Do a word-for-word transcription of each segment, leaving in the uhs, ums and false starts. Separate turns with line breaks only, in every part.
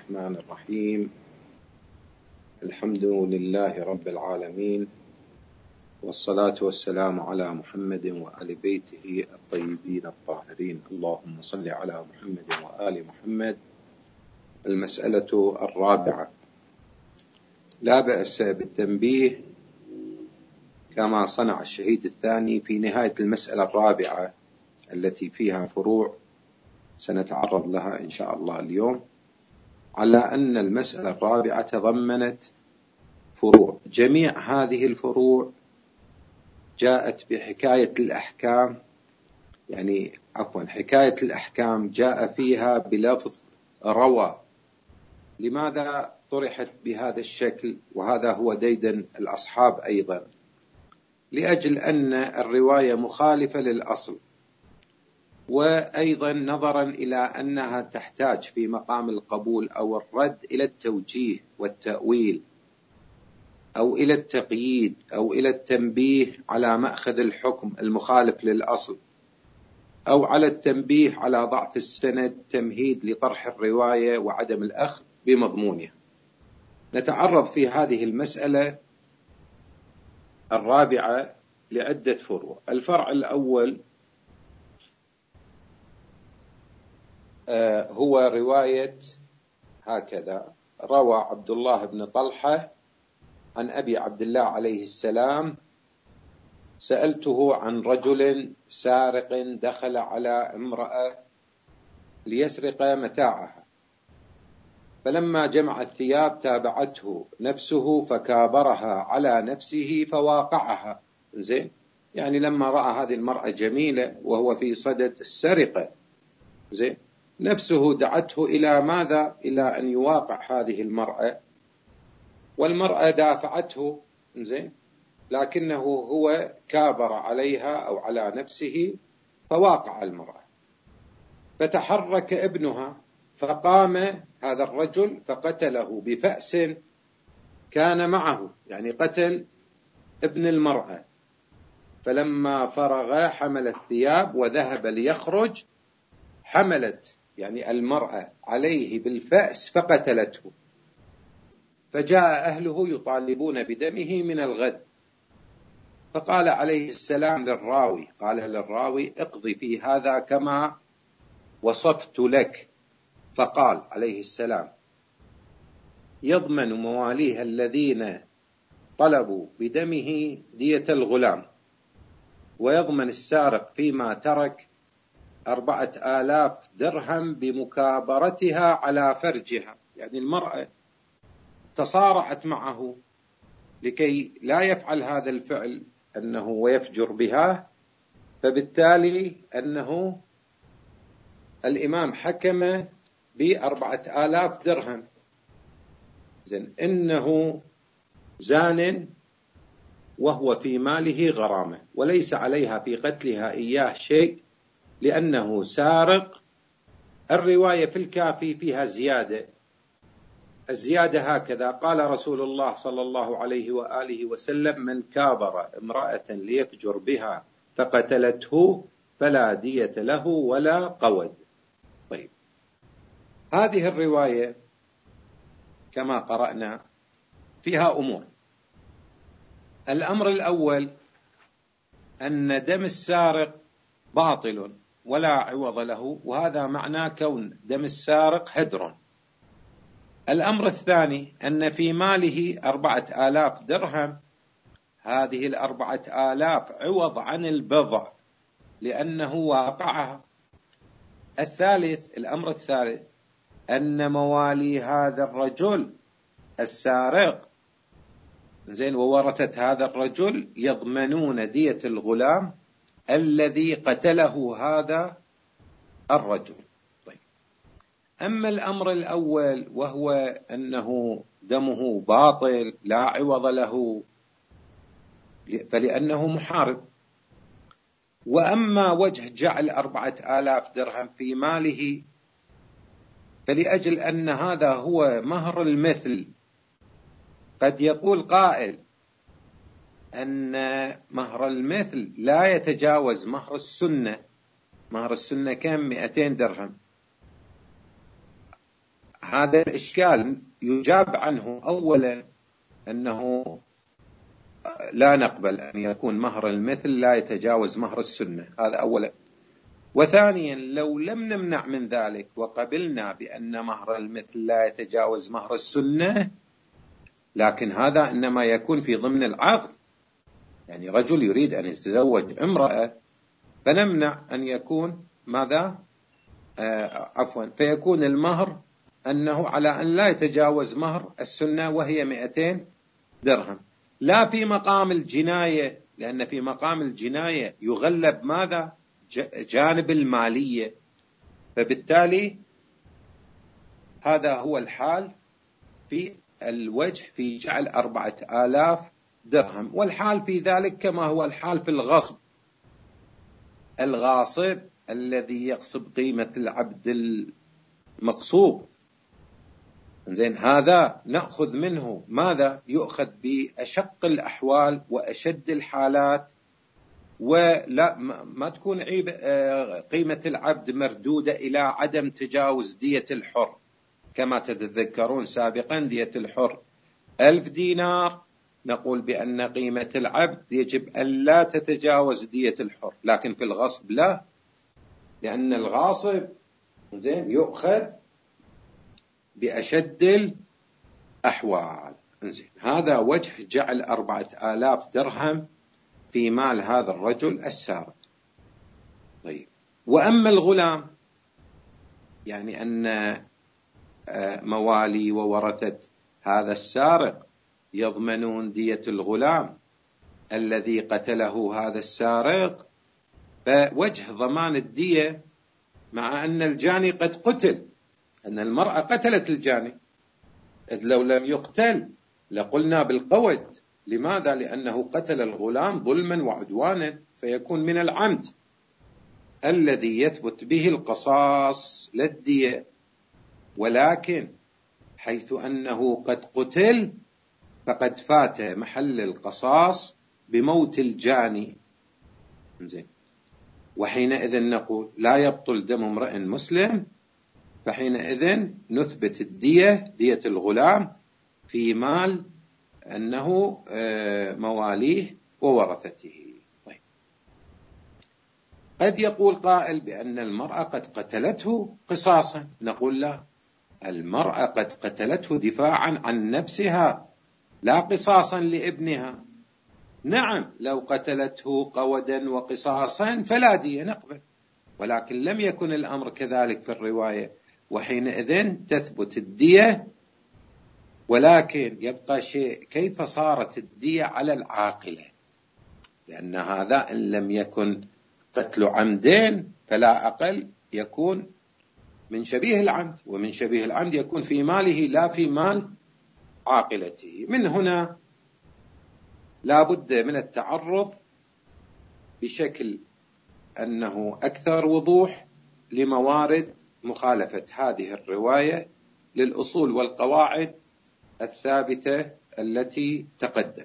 الرحمن الرحيم. الحمد لله رب العالمين، والصلاة والسلام على محمد وآل بيته الطيبين الطاهرين. اللهم صل على محمد وآل محمد. المسألة الرابعة: لا بأس بالتنبيه كما صنع الشهيد الثاني في نهاية المسألة الرابعة التي فيها فروع سنتعرض لها إن شاء الله اليوم، على أن المسألة الرابعة تضمنت فروع. جميع هذه الفروع جاءت بحكاية الأحكام، يعني عفوا حكاية الأحكام جاء فيها بلفظ روى. لماذا طرحت بهذا الشكل؟ وهذا هو ديدن الأصحاب أيضا، لأجل أن الرواية مخالفة للأصل، وأيضا نظرا إلى أنها تحتاج في مقام القبول أو الرد إلى التوجيه والتأويل، أو إلى التقييد، أو إلى التنبيه على مأخذ الحكم المخالف للأصل، أو على التنبيه على ضعف السند، تمهيد لطرح الرواية وعدم الأخذ بمضمونها. نتعرض في هذه المسألة الرابعة لعدة فروع. الفرع الأول هو رواية هكذا: روى عبد الله بن طلحة عن أبي عبد الله عليه السلام: سألته عن رجل سارق دخل على امرأة ليسرق متاعها، فلما جمع الثياب تابعته نفسه فكابرها على نفسه فواقعها. زين، يعني لما رأى هذه المرأة جميلة وهو في صدد السرقة، زين، نفسه دعته إلى ماذا؟ إلى أن يواقع هذه المرأة، والمرأة دافعته، زين، لكنه هو كابر عليها أو على نفسه فواقع المرأة. فتحرك ابنها فقام هذا الرجل فقتله بفأس كان معه، يعني قتل ابن المرأة. فلما فرغ حمل الثياب وذهب ليخرج، حملت يعني المرأة عليه بالفأس فقتلته. فجاء أهله يطالبون بدمه من الغد، فقال عليه السلام للراوي قال للراوي اقضي في هذا كما وصفت لك. فقال عليه السلام: يضمن مواليها الذين طلبوا بدمه دية الغلام، ويضمن السارق فيما ترك أربعة آلاف درهم بمكابرتها على فرجها. يعني المرأة تصارعت معه لكي لا يفعل هذا الفعل أنه ويفجر بها، فبالتالي أنه الإمام حكم بأربعة آلاف درهم. زين، إنه زان وهو في ماله غرامة، وليس عليها في قتلها إياه شيء لأنه سارق. الرواية في الكافي فيها زيادة، الزيادة هكذا: قال رسول الله صلى الله عليه وآله وسلم: من كابر امرأة ليفجر بها فقتلته فلا دية له ولا قود. طيب، هذه الرواية كما قرأنا فيها أمور. الأمر الأول أن دم السارق باطل ولا عوض له، وهذا معنى كون دم السارق هدر. الأمر الثاني أن في ماله أربعة آلاف درهم، هذه الأربعة آلاف عوض عن البضع لأنه واقعها. الثالث الأمر الثالث أن موالي هذا الرجل السارق، زين، وورثة هذا الرجل يضمنون دية الغلام الذي قتله هذا الرجل. طيب، أما الأمر الأول وهو أنه دمه باطل لا عوض له فلأنه محارب. وأما وجه جعل أربعة آلاف درهم في ماله فلأجل أن هذا هو مهر المثل. قد يقول قائل أن مهر المثل لا يتجاوز مهر السنة. مهر السنة كم؟ مئتين درهم. هذا الإشكال يجاب عنه أولا أنه لا نقبل أن يكون مهر المثل لا يتجاوز مهر السنة، هذا أولا. وثانيا لو لم نمنع من ذلك وقبلنا بأن مهر المثل لا يتجاوز مهر السنة، لكن هذا إنما يكون في ضمن العقد، يعني رجل يريد أن يتزوج امرأة فنمنع أن يكون ماذا آه عفوا فيكون المهر أنه على أن لا يتجاوز مهر السنة وهي مئتين درهم، لا في مقام الجناية، لأن في مقام الجناية يغلب ماذا جانب المالية، فبالتالي هذا هو الحال في الوجه في جعل أربعة آلاف درهم. والحال في ذلك كما هو الحال في الغصب، الغاصب الذي يغصب قيمة العبد المغصوب، زين، هذا نأخذ منه ماذا يؤخذ بأشق الأحوال وأشد الحالات، ولا ما تكون قيمة العبد مردودة إلى عدم تجاوز دية الحر، كما تتذكرون سابقا دية الحر ألف دينار، نقول بأن قيمة العبد يجب أن لا تتجاوز دية الحر، لكن في الغصب لا، لأن الغاصب زين يؤخذ بأشد الأحوال. زين، هذا وجه جعل أربعة آلاف درهم في مال هذا الرجل السارق. طيب، وأما الغلام، يعني أن موالي وورثة هذا السارق يضمنون دية الغلام الذي قتله هذا السارق، فوجه ضمان الدية مع أن الجاني قد قتل، أن المرأة قتلت الجاني، إذ لو لم يقتل لقلنا بالقود. لماذا؟ لأنه قتل الغلام ظلما وعدوانا، فيكون من العمد الذي يثبت به القصاص للدية، ولكن حيث أنه قد قتل فقد فات محل القصاص بموت الجاني. زين، وحينئذ نقول لا يبطل دم امرئ مسلم، فحينئذ نثبت الدية دية الغلام في مال أنه مواليه وورثته. طيب، قد يقول قائل بأن المرأة قد قتلته قصاصا، نقول لا، المرأة قد قتلته دفاعا عن نفسها لا قصاصا لابنها. نعم، لو قتلته قودا وقصاصا فلا دية نقبل، ولكن لم يكن الأمر كذلك في الرواية، وحينئذ تثبت الدية. ولكن يبقى شيء، كيف صارت الدية على العاقلة؟ لأن هذا إن لم يكن قتل عمدين فلا أقل يكون من شبيه العمد، ومن شبيه العمد يكون في ماله لا في مال عاقلته. من هنا لا بد من التعرض بشكل أنه أكثر وضوح لموارد مخالفة هذه الرواية للأصول والقواعد الثابتة التي تقدمت.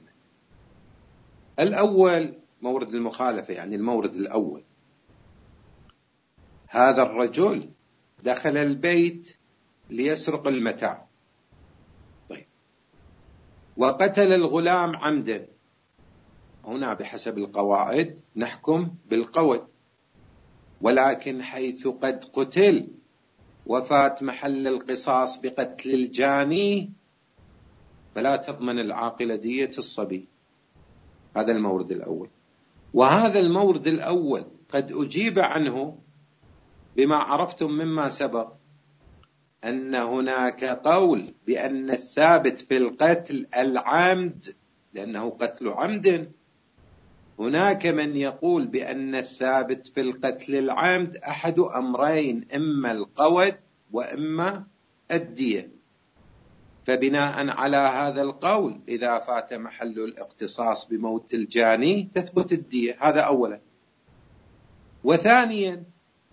الأول مورد المخالفة، يعني المورد الأول، هذا الرجل دخل البيت ليسرق المتاع، طيب، وقتل الغلام عمدا، هنا بحسب القواعد نحكم بالقود، ولكن حيث قد قتل وفات محل القصاص بقتل الجاني فلا تضمن العاقلة دية الصبي. هذا المورد الأول. وهذا المورد الأول قد أجيب عنه بما عرفتم مما سبق، أن هناك قول بأن الثابت في القتل العمد، لأنه قتل عمد. هناك من يقول بأن الثابت في القتل العمد أحد أمرين، إما القود وإما الدية، فبناء على هذا القول إذا فات محل الاقتصاص بموت الجاني تثبت الدية. هذا أولا. وثانيا،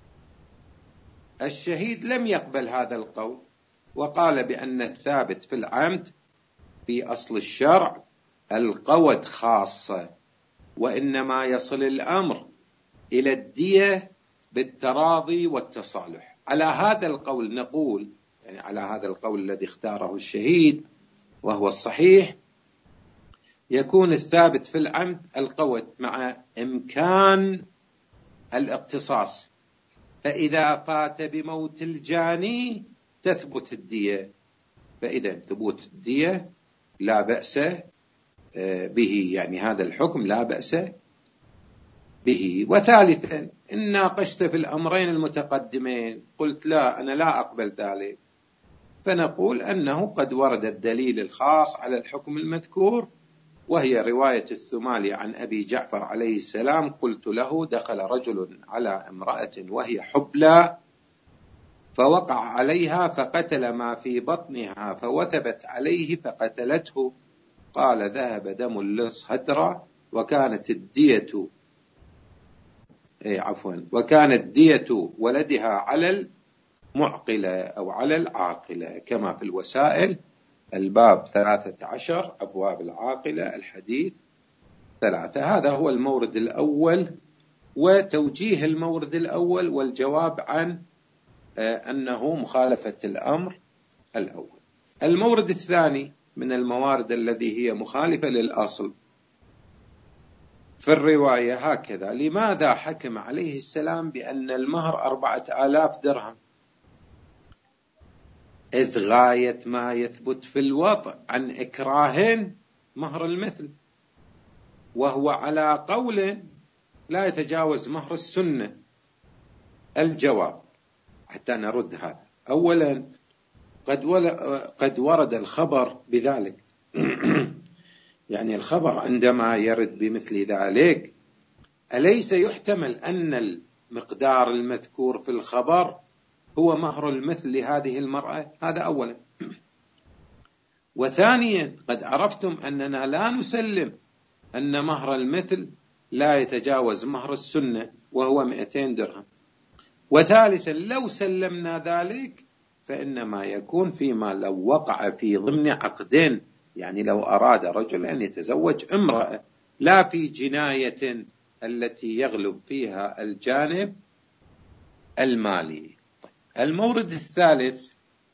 الشهيد لم يقبل هذا القول، وقال بأن الثابت في العمد في أصل الشرع القود خاصة، وإنما يصل الأمر إلى الدية بالتراضي والتصالح. على هذا القول نقول يعني على هذا القول الذي اختاره الشهيد وهو الصحيح، يكون الثابت في العمد القوت مع إمكان الاقتصاص، فإذا فات بموت الجاني تثبت الدية، فإذا ثبوت الدية لا بأس به، يعني هذا الحكم لا بأس به. وثالثا إن ناقشت في الأمرين المتقدمين قلت لا أنا لا أقبل ذلك، فنقول أنه قد ورد الدليل الخاص على الحكم المذكور، وهي رواية الثمالي عن أبي جعفر عليه السلام: قلت له دخل رجل على امرأة وهي حبلى فوقع عليها فقتل ما في بطنها فوثبت عليه فقتلته، قال ذهب دم اللص هدرا، وكانت الدية إيه عفوا وكانت دية ولدها على المعقلة أو على العاقلة، كما في الوسائل الباب ثلاثة عشر أبواب العاقلة الحديث ثلاثة. هذا هو المورد الأول وتوجيه المورد الأول والجواب عن أنه مخالفة الأمر الأول. المورد الثاني من الموارد الذي هي مخالفة للأصل في الرواية هكذا: لماذا حكم عليه السلام بأن المهر أربعة آلاف درهم؟ إذ غاية ما يثبت في الوطء عن إكراه مهر المثل، وهو على قول لا يتجاوز مهر السنة. الجواب حتى نرد هذا: أولا قد, قد ورد الخبر بذلك يعني الخبر عندما يرد بمثل ذلك أليس يحتمل أن المقدار المذكور في الخبر هو مهر المثل لهذه المرأة؟ هذا أولا. وثانيا قد عرفتم أننا لا نسلم أن مهر المثل لا يتجاوز مهر السنة وهو مئتين درهم. وثالثا لو سلمنا ذلك فإنما يكون فيما لو وقع في ضمن عقدين، يعني لو أراد رجل أن يتزوج امرأة، لا في جناية التي يغلب فيها الجانب المالي. المورد الثالث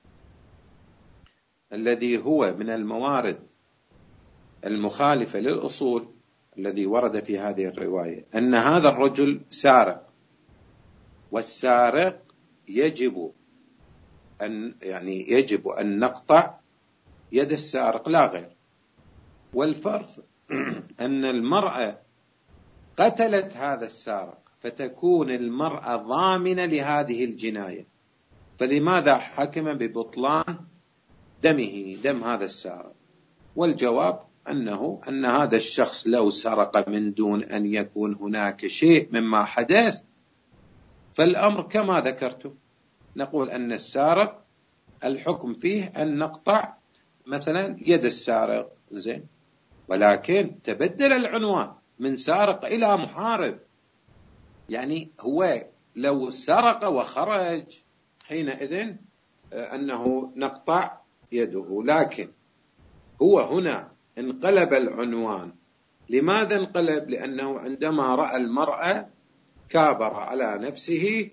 الذي هو من الموارد المخالفة للأصول الذي ورد في هذه الرواية أن هذا الرجل سارق، والسارق يجب أن يعني يجب أن نقطع يد السارق لا غير. والفرض أن المرأة قتلت هذا السارق فتكون المرأة ضامنة لهذه الجناية، فلماذا حكم ببطلان دمه دم هذا السارق؟ والجواب أنه أن هذا الشخص لو سرق من دون أن يكون هناك شيء مما حدث فالأمر كما ذكرت، نقول أن السارق الحكم فيه أن نقطع مثلا يد السارق، زين، ولكن تبدل العنوان من سارق إلى محارب، يعني هو لو سرق وخرج حينئذ أنه نقطع يده، لكن هو هنا انقلب العنوان. لماذا انقلب؟ لأنه عندما رأى المرأة كابر على نفسه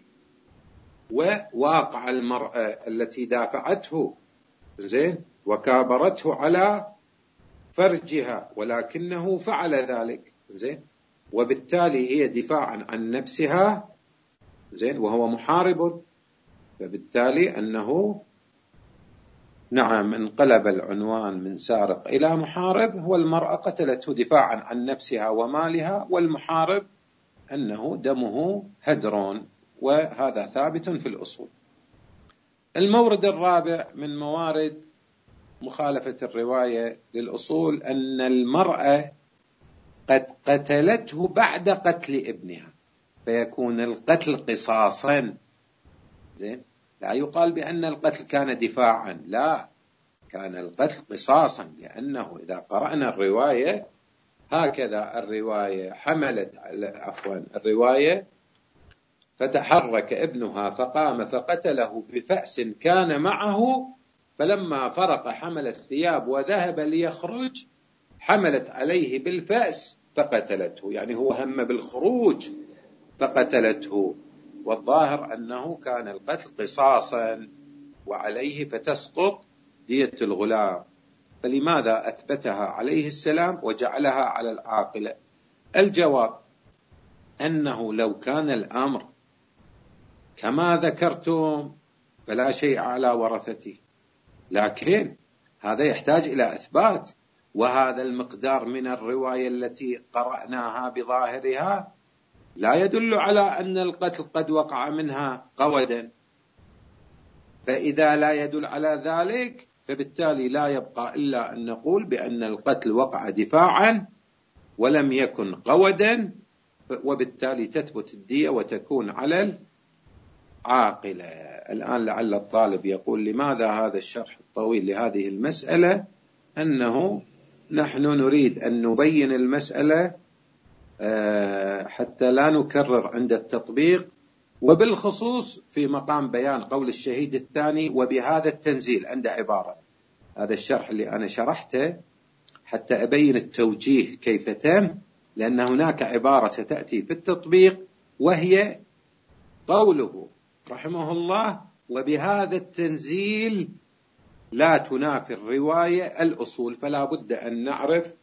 وواقع المرأة التي دافعته، زين، وكابرته على فرجها، ولكنه فعل ذلك، زين، وبالتالي هي دفاعا عن نفسها، زين، وهو محارب، فبالتالي أنه نعم انقلب العنوان من سارق إلى محارب، والمرأة قتلته دفاعا عن نفسها ومالها، والمحارب أنه دمه هدر، وهذا ثابت في الأصول. المورد الرابع من موارد مخالفة الرواية للأصول أن المرأة قد قتلته بعد قتل ابنها، فيكون القتل قصاصا، زين، لا يقال بأن القتل كان دفاعا، لا، كان القتل قصاصا، لأنه إذا قرأنا الرواية هكذا الرواية حملت عفوا الرواية فتحرك ابنها فقام فقتله بفأس كان معه، فلما فرق حمل الثياب وذهب ليخرج حملت عليه بالفأس فقتلته، يعني هو هم بالخروج فقتلته، والظاهر أنه كان القتل قصاصا وعليه فتسقط دية الغلام. فلماذا أثبتها عليه السلام وجعلها على العاقلة؟ الجواب أنه لو كان الأمر كما ذكرتم فلا شيء على ورثته، لكن هذا يحتاج إلى إثبات، وهذا المقدار من الرواية التي قرأناها بظاهرها لا يدل على أن القتل قد وقع منها قودا، فإذا لا يدل على ذلك فبالتالي لا يبقى إلا أن نقول بأن القتل وقع دفاعا ولم يكن قودا، وبالتالي تثبت الدية وتكون على العاقلة. الآن لعل الطالب يقول لماذا هذا الشرح الطويل لهذه المسألة؟ أنه نحن نريد أن نبين المسألة حتى لا نكرر عند التطبيق، وبالخصوص في مقام بيان قول الشهيد الثاني وبهذا التنزيل عند عبارة. هذا الشرح اللي أنا شرحته حتى أبين التوجيه كيف تم، لأن هناك عبارة ستأتي في التطبيق وهي قوله رحمه الله وبهذا التنزيل لا تنافي الرواية الأصول، فلا بد أن نعرف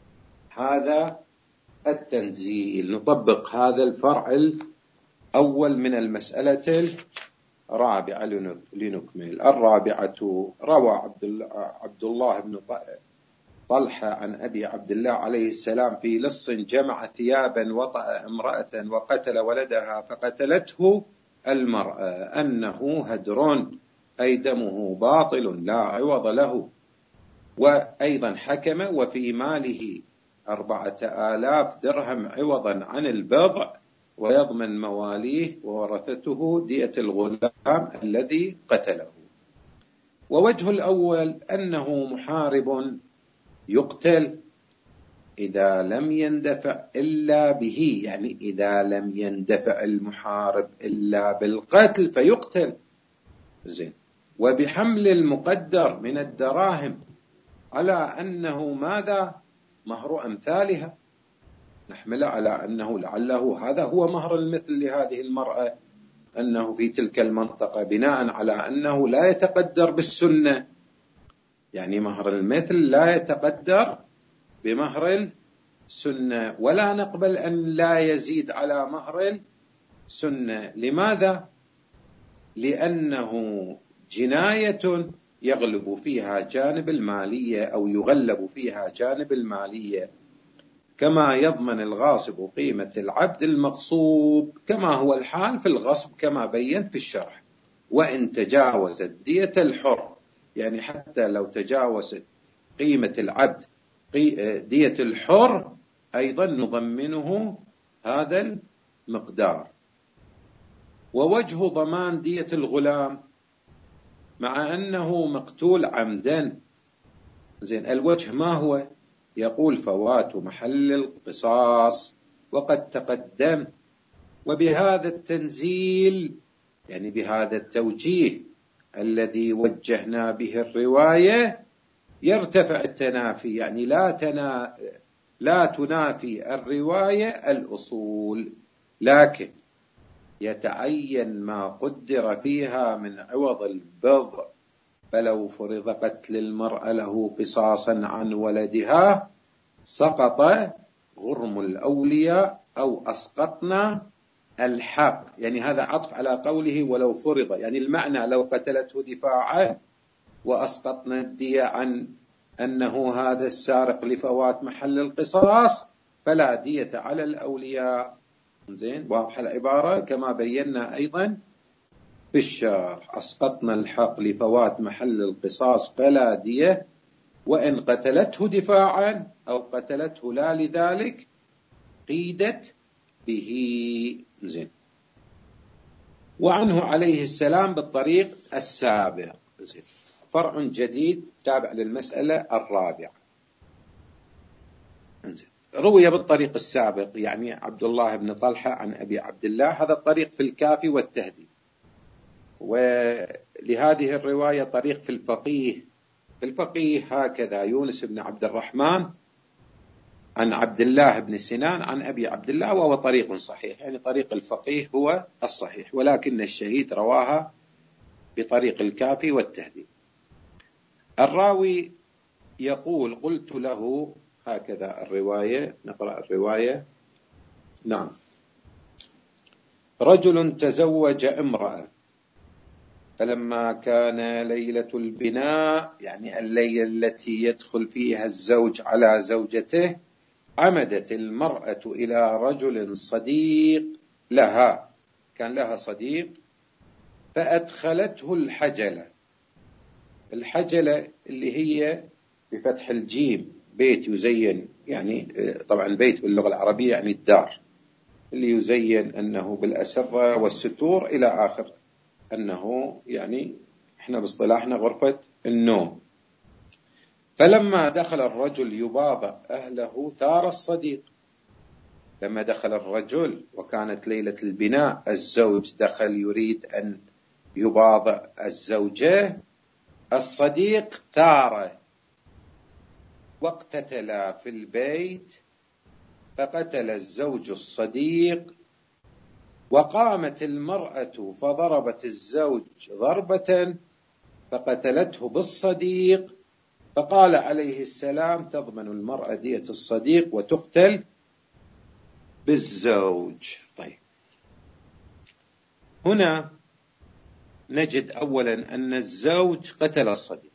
هذا التنزيل. نطبق هذا الفرع الأول من المسألة الرابعة لنكمل. الرابعة: روى عبد الله بن طلحة عن أبي عبد الله عليه السلام في لص جمع ثيابا وطأ امرأة وقتل ولدها فقتلته المرأة أنه هدر أي دمه باطل لا عوض له، وأيضا حكم وفي ماله أربعة آلاف درهم عوضا عن البضع، ويضمن مواليه وورثته دية الغلام الذي قتله. ووجه الأول أنه محارب يقتل إذا لم يندفع إلا به، يعني إذا لم يندفع المحارب إلا بالقتل فيقتل. زين. وبحمل المقدر من الدراهم على أنه ماذا؟ مهر أمثالها، نحمل على أنه لعله هذا هو مهر المثل لهذه المرأة، أنه في تلك المنطقة، بناء على أنه لا يتقدر بالسنة، يعني مهر المثل لا يتقدر بمهر السنة، ولا نقبل أن لا يزيد على مهر السنة. لماذا؟ لأنه جناية يغلب فيها جانب المالية أو يغلب فيها جانب المالية، كما يضمن الغاصب قيمة العبد المغصوب، كما هو الحال في الغصب كما بينت في الشرح. وإن تجاوزت دية الحر، يعني حتى لو تجاوزت قيمة العبد دية الحر أيضا نضمنه هذا المقدار. ووجه ضمان دية الغلام مع أنه مقتول عمدا، زين، الوجه ما هو؟ يقول فوات محل القصاص وقد تقدم. وبهذا التنزيل، يعني بهذا التوجيه الذي وجهنا به الرواية، يرتفع التنافي، يعني لا تنا لا تنافي الرواية الأصول، لكن يتعين ما قدر فيها من عوض البضع. فلو فرض قتل المرأة له قصاصا عن ولدها سقط غرم الأولياء أو أسقطنا الحق، يعني هذا عطف على قوله ولو فرض، يعني المعنى لو قتلته دفاعا وأسقطنا الدية عن أنه هذا السارق لفوات محل القصاص فلا دية على الأولياء. زين، واضح العبارة كما بينا أيضا في الشرح. أسقطنا الحق لفوات محل القصاص فلا دية، وإن قتلته دفاعا أو قتلته لا لذلك قيدت به. زين. وعنه عليه السلام بالطريق السابق. زين. فرع جديد تابع للمسألة الرابعة. زين. روي بالطريق السابق، يعني عبد الله بن طلحة عن أبي عبد الله، هذا الطريق في الكافي والتهذيب. ولهذه الرواية طريق في الفقيه. في الفقيه هكذا: يونس بن عبد الرحمن عن عبد الله بن سنان عن أبي عبد الله، وهو طريق صحيح، يعني طريق الفقيه هو الصحيح، ولكن الشهيد رواها بطريق الكافي والتهذيب. الراوي يقول: قلت له، هكذا الرواية، نقرأ الرواية. نعم: رجل تزوج امرأة، فلما كان ليلة البناء، يعني الليلة التي يدخل فيها الزوج على زوجته، عمدت المرأة إلى رجل صديق لها، كان لها صديق، فأدخلته الحجلة. الحجلة اللي هي بفتح الجيم بيت يزين، يعني طبعا بيت باللغة العربية يعني الدار اللي يزين أنه بالأسرة والستور إلى آخر، أنه يعني إحنا باصطلاحنا غرفة النوم. فلما دخل الرجل يباضع أهله ثار الصديق. لما دخل الرجل وكانت ليلة البناء، الزوج دخل يريد أن يباضع الزوجة، الصديق ثار واقتتلا في البيت، فقتل الزوج الصديق، وقامت المرأة فضربت الزوج ضربة فقتلته بالصديق، فقال عليه السلام: تضمن المرأة دية الصديق وتقتل بالزوج. طيب، هنا نجد أولا أن الزوج قتل الصديق،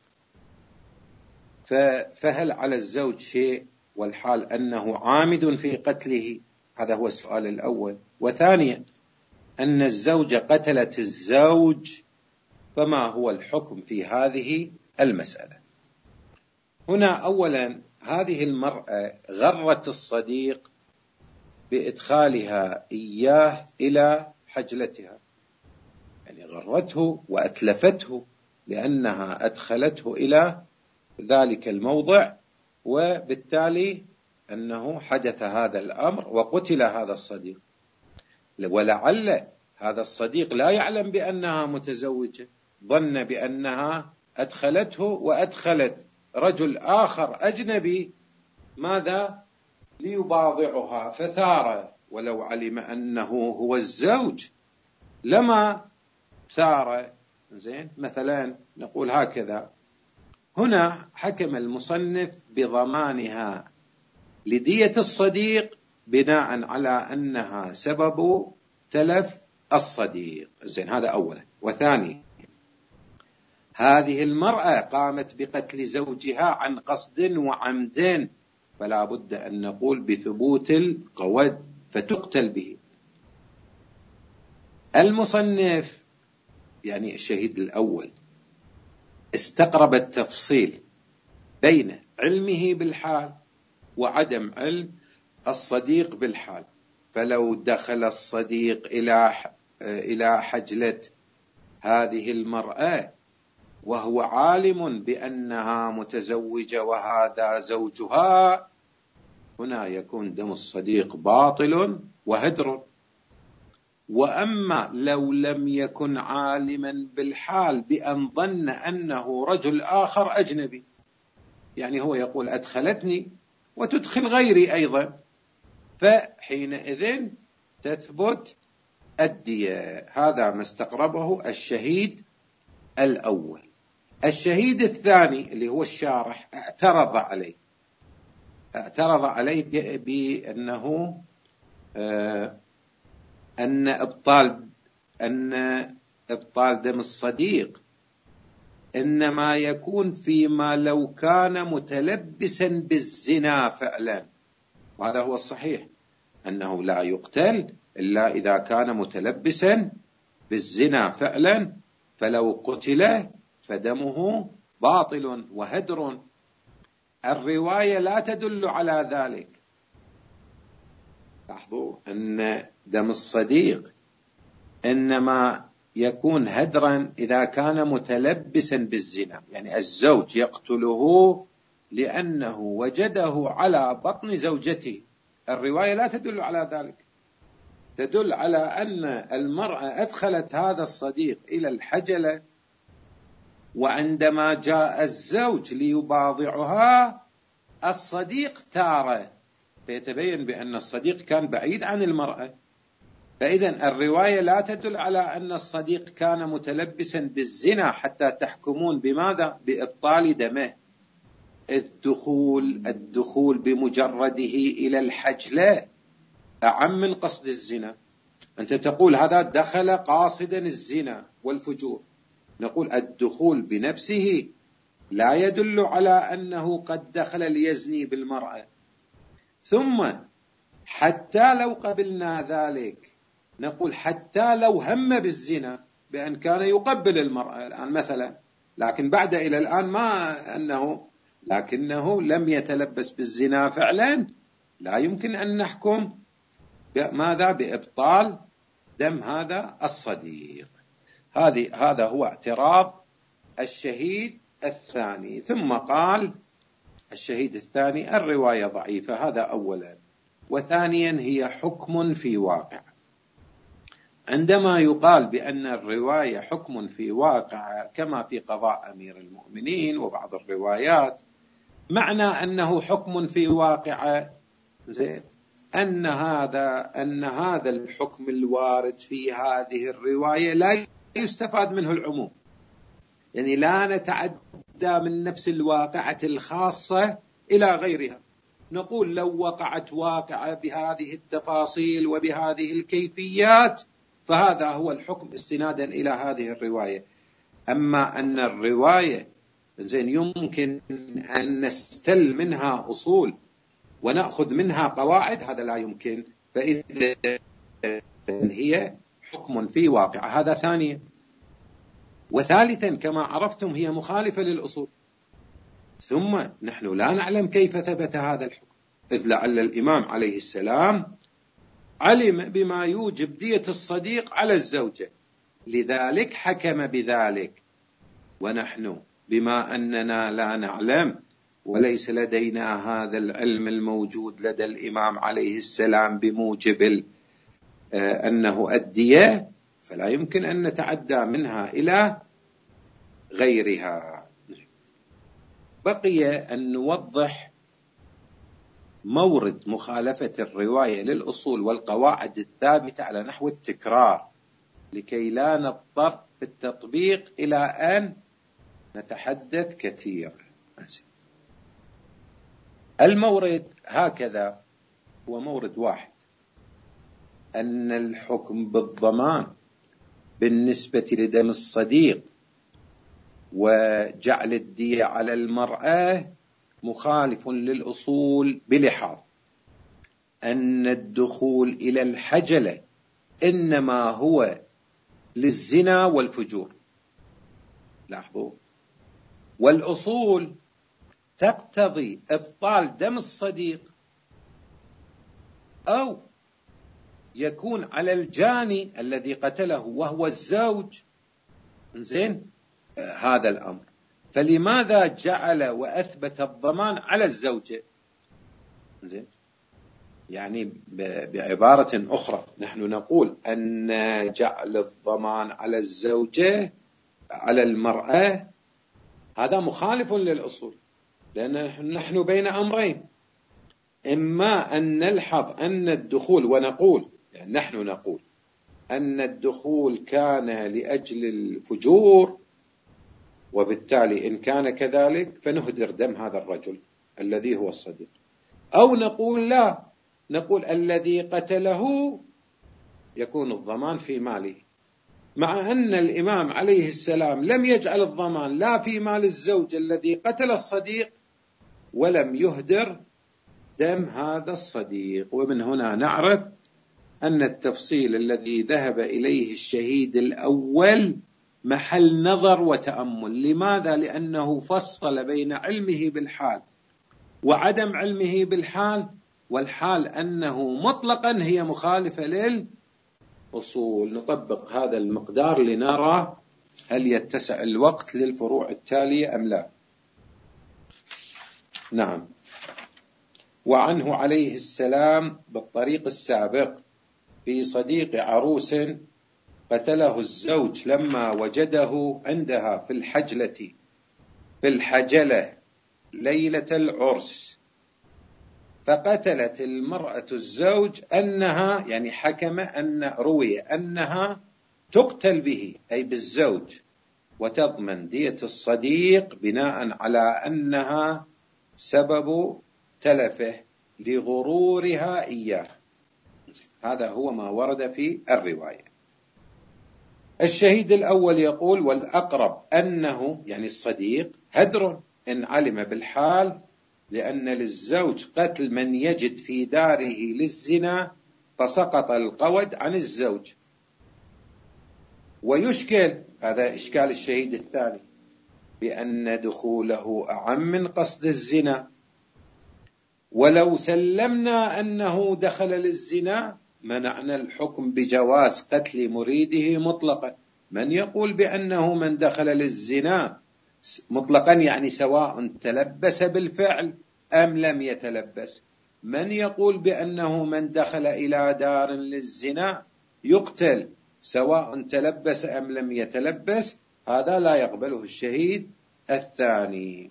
فهل على الزوج شيء والحال أنه عامد في قتله؟ هذا هو السؤال الأول. وثانيا، أن الزوجة قتلت الزوج، فما هو الحكم في هذه المسألة؟ هنا أولا، هذه المرأة غرت الصديق بإدخالها إياه إلى حجلتها، يعني غرته وأتلفته، لأنها أدخلته إلى ذلك الموضع، وبالتالي أنه حدث هذا الأمر وقتل هذا الصديق. ولعل هذا الصديق لا يعلم بأنها متزوجة، ظن بأنها أدخلته وأدخلت رجل آخر أجنبي، ماذا؟ ليباضعها، فثار. ولو علم أنه هو الزوج لما ثار. زين، مثلا نقول هكذا: هنا حكم المصنف بضمانها لدية الصديق بناء على أنها سبب تلف الصديق. زين، هذا أولا. وثاني، هذه المرأة قامت بقتل زوجها عن قصد وعمد، فلا بد أن نقول بثبوت القود فتقتل به. المصنف يعني الشهيد الأول استقرب التفصيل بين علمه بالحال وعدم علم الصديق بالحال. فلو دخل الصديق إلى إلى حجلة هذه المرأة وهو عالم بأنها متزوجة وهذا زوجها، هنا يكون دم الصديق باطل وهدر. وأما لو لم يكن عالما بالحال بأن ظن أنه رجل آخر أجنبي، يعني هو يقول أدخلتني وتدخل غيري أيضا، فحينئذ تثبت الدية. هذا ما استقربه الشهيد الأول. الشهيد الثاني اللي هو الشارح اعترض عليه اعترض عليه بأنه آه أن إبطال أن إبطال دم الصديق إنما يكون فيما لو كان متلبسا بالزنا فعلا، وهذا هو الصحيح، أنه لا يقتل إلا إذا كان متلبسا بالزنا فعلا، فلو قتل فدمه باطل وهدر. الرواية لا تدل على ذلك. لاحظوا أن دم الصديق إنما يكون هدرا إذا كان متلبسا بالزنا، يعني الزوج يقتله لأنه وجده على بطن زوجته. الرواية لا تدل على ذلك، تدل على أن المرأة أدخلت هذا الصديق إلى الحجلة، وعندما جاء الزوج ليباضعها الصديق ثار، فيتبين بأن الصديق كان بعيد عن المرأة، فإذا الرواية لا تدل على أن الصديق كان متلبسا بالزنا حتى تحكمون بماذا؟ بإبطال دمه. الدخول الدخول بمجرده إلى الحجلة أعم من قصد الزنا. أنت تقول هذا دخل قاصدا الزنا والفجور، نقول الدخول بنفسه لا يدل على أنه قد دخل ليزني بالمرأة. ثم حتى لو قبلنا ذلك نقول حتى لو هم بالزنا بأن كان يقبل المرأة الآن مثلا، لكن بعد إلى الآن ما أنه لكنه لم يتلبس بالزنا فعلا، لا يمكن أن نحكم ماذا؟ بإبطال دم هذا الصديق. هذه هذا هو اعتراض الشهيد الثاني. ثم قال الشهيد الثاني الرواية ضعيفة، هذا أولا. وثانيا هي حكم في واقع. عندما يقال بأن الرواية حكم في واقع كما في قضاء أمير المؤمنين وبعض الروايات، معنى أنه حكم في واقع زين أن هذا أن هذا الحكم الوارد في هذه الرواية لا يستفاد منه العموم، يعني لا نتعدى من نفس الواقعة الخاصة إلى غيرها. نقول لو وقعت واقعة بهذه التفاصيل وبهذه الكيفيات فهذا هو الحكم استنادا إلى هذه الرواية. أما أن الرواية زين يمكن أن نستل منها أصول ونأخذ منها قواعد، هذا لا يمكن. فإذا هي حكم في واقع، هذا ثانيا. وثالثا كما عرفتم هي مخالفة للأصول. ثم نحن لا نعلم كيف ثبت هذا الحكم، إذ لعل الإمام عليه السلام علم بما يوجب دية الصديق على الزوجة لذلك حكم بذلك، ونحن بما أننا لا نعلم وليس لدينا هذا العلم الموجود لدى الإمام عليه السلام بموجب أنه الدية، فلا يمكن أن نتعدى منها إلى غيرها. بقي أن نوضح مورد مخالفة الرواية للأصول والقواعد الثابتة على نحو التكرار، لكي لا نضطر في التطبيق إلى أن نتحدث كثيرا. المورد هكذا هو مورد واحد، أن الحكم بالضمان بالنسبة لدم الصديق وجعل الدية على المرأة مخالف للأصول بلحاظ أن الدخول إلى الحجلة إنما هو للزنا والفجور. لاحظوا، والأصول تقتضي إبطال دم الصديق أو يكون على الجاني الذي قتله وهو الزوج زين آه هذا الأمر. فلماذا جعل وأثبت الضمان على الزوجة؟ زين يعني بعبارة أخرى نحن نقول أن جعل الضمان على الزوجة على المرأة هذا مخالف للأصول، لأن نحن بين أمرين، إما أن نلحظ أن الدخول ونقول يعني نحن نقول أن الدخول كان لأجل الفجور، وبالتالي إن كان كذلك فنهدر دم هذا الرجل الذي هو الصديق، أو نقول لا، نقول الذي قتله يكون الضمان في ماله، مع أن الإمام عليه السلام لم يجعل الضمان لا في مال الزوج الذي قتل الصديق ولم يهدر دم هذا الصديق. ومن هنا نعرف أن التفصيل الذي ذهب إليه الشهيد الأول محل نظر وتأمل. لماذا؟ لأنه فصل بين علمه بالحال وعدم علمه بالحال، والحال أنه مطلقا هي مخالفة للأصول. نطبق هذا المقدار لنرى هل يتسع الوقت للفروع التالية أم لا. نعم. وعنه عليه السلام بالطريق السابق في صديق عروس قتله الزوج لما وجده عندها في الحجلة في الحجلة ليلة العرس، فقتلت المرأة الزوج أنها، يعني حكم أن روي أنها تقتل به أي بالزوج، وتضمن دية الصديق بناء على أنها سبب تلفه لغرورها إياه. هذا هو ما ورد في الرواية. الشهيد الأول يقول: والأقرب أنه، يعني الصديق، هدر إن علم بالحال، لأن للزوج قتل من يجد في داره للزنا، فسقط القود عن الزوج. ويشكل، هذا إشكال الشهيد الثاني، بأن دخوله أعم من قصد الزنا، ولو سلمنا أنه دخل للزنا منعنا الحكم بجواز قتل مريده مطلقا. من يقول بأنه من دخل للزنا مطلقا، يعني سواء تلبس بالفعل أم لم يتلبس؟ من يقول بأنه من دخل إلى دار للزنا يقتل سواء تلبس أم لم يتلبس؟ هذا لا يقبله الشهيد الثاني.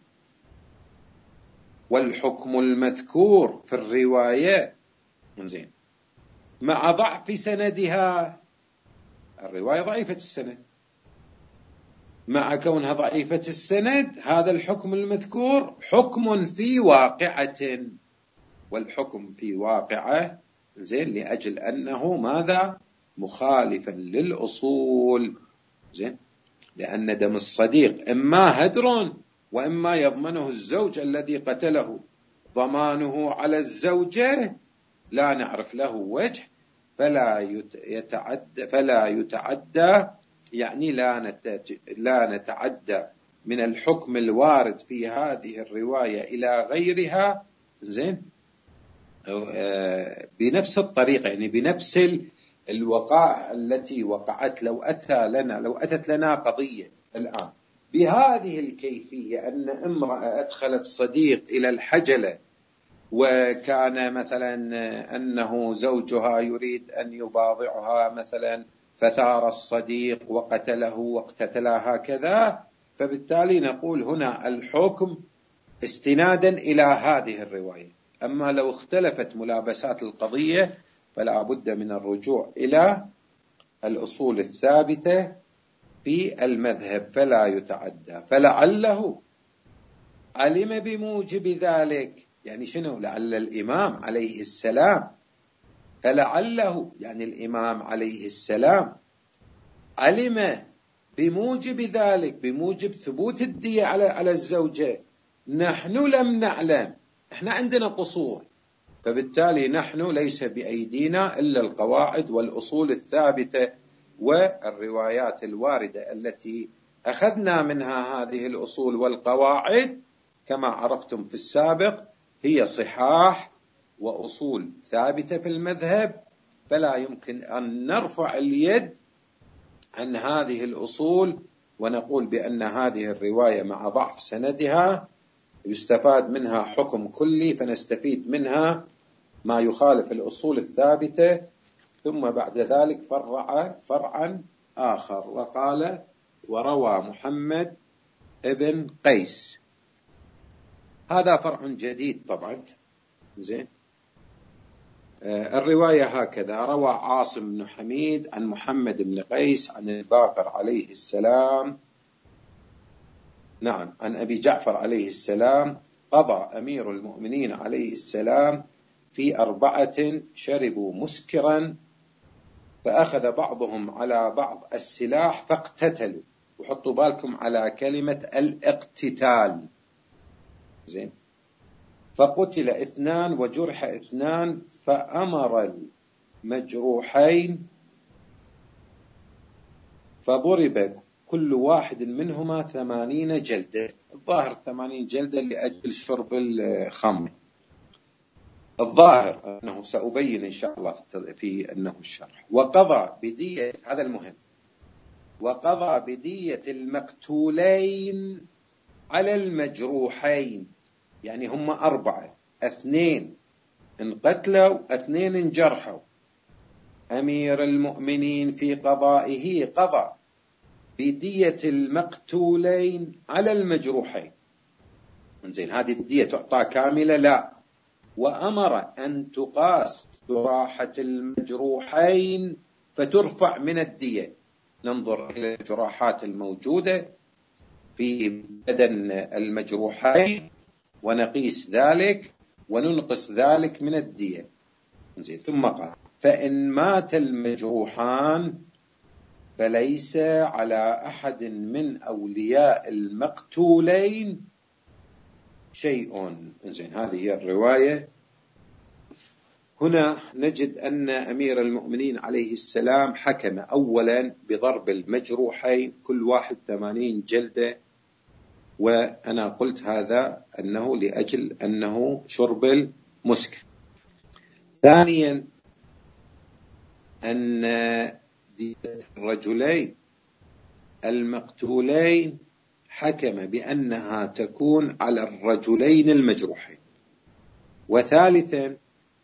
والحكم المذكور في الرواية زين مع ضعف سندها، الرواية ضعيفة السند، مع كونها ضعيفة السند هذا الحكم المذكور حكم في واقعة، والحكم في واقعة زين لأجل أنه ماذا؟ مخالفا للأصول، زين، لأن دم الصديق إما هدر وإما يضمنه الزوج الذي قتله. ضمانه على الزوجة لا نعرف له وجه، فلا يتعدى فلا يتعدى يعني لا لا نتعدى من الحكم الوارد في هذه الرواية إلى غيرها، زين، بنفس الطريقة، يعني بنفس الوقائع التي وقعت. لو أتى لنا لو أتت لنا قضية الآن بهذه الكيفية، أن امرأة أدخلت صديق إلى الحجلة، وكان مثلا أنه زوجها يريد أن يباضعها مثلا، فثار الصديق وقتله واقتتلا هكذا، فبالتالي نقول هنا الحكم استنادا إلى هذه الرواية. أما لو اختلفت ملابسات القضية فلا بد من الرجوع إلى الأصول الثابتة في المذهب، فلا يتعدى. فلعله علم بموجب ذلك، يعني شنو؟ لعل الإمام عليه السلام، فلعله يعني الإمام عليه السلام علم بموجب ذلك، بموجب ثبوت الدية على على الزوجة. نحن لم نعلم، احنا عندنا قصور، فبالتالي نحن ليس بأيدينا إلا القواعد والأصول الثابتة والروايات الواردة التي أخذنا منها هذه الأصول والقواعد كما عرفتم في السابق، هي صحاح وأصول ثابتة في المذهب، فلا يمكن أن نرفع اليد عن هذه الأصول ونقول بأن هذه الرواية مع ضعف سندها يستفاد منها حكم كلي، فنستفيد منها ما يخالف الأصول الثابتة. ثم بعد ذلك فرع فرعا آخر وقال: وروى محمد ابن قيس. هذا فرع جديد طبعا، زين. آه الرواية هكذا: روى عاصم بن حميد عن محمد بن قيس عن الباقر عليه السلام، نعم، عن أبي جعفر عليه السلام: قضى أمير المؤمنين عليه السلام في أربعة شربوا مسكرا، فأخذ بعضهم على بعض السلاح فاقتتلوا. وحطوا بالكم على كلمة الاقتتال، زين. فقتل اثنان وجرح اثنان، فأمر المجروحين فضرب كل واحد منهما ثمانين جلدة. الظاهر ثمانين جلدة لأجل شرب الخمر، الظاهر أنه سأبين إن شاء الله في أنه الشرح. وقضى بدية، هذا المهم، وقضى بدية المقتولين على المجروحين، يعني هم أربعة، اثنين انقتلوا اثنين انجرحوا. أمير المؤمنين في قضائه قضى بدية المقتولين على المجروحين. زين، هذه الدية تعطى كاملة؟ لا، وأمر أن تقاس جراحة المجروحين فترفع من الدية. ننظر إلى الجراحات الموجودة في بدن المجروحين ونقيس ذلك وننقص ذلك من الدية. ثم قال: فإن مات المجروحان فليس على أحد من أولياء المقتولين شيء. إنزين، هذه هي الرواية. هنا نجد أن أمير المؤمنين عليه السلام حكم أولا بضرب المجروحين كل واحد ثمانين جلدة، وأنا قلت هذا أنه لأجل أنه شرب المسكر. ثانيا أن دية الرجلين المقتولين حكم بأنها تكون على الرجلين المجروحين. وثالثا